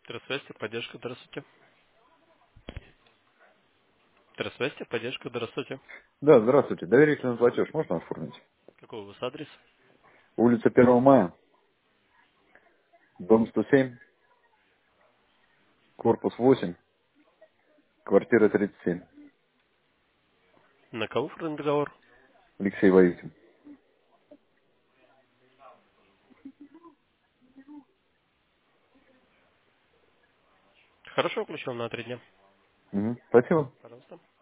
Здравствуйте, поддержка, здравствуйте. Здравствуйте, поддержка, здравствуйте. Да, здравствуйте. Доверительный платеж можно оформить? Какой у вас адрес? Улица 1 мая, дом 107, корпус 8, квартира 37. На кого оформлен договор? Алексей Вавитин. Хорошо, включил на 3 дня. Мгм. Спасибо. Пожалуйста.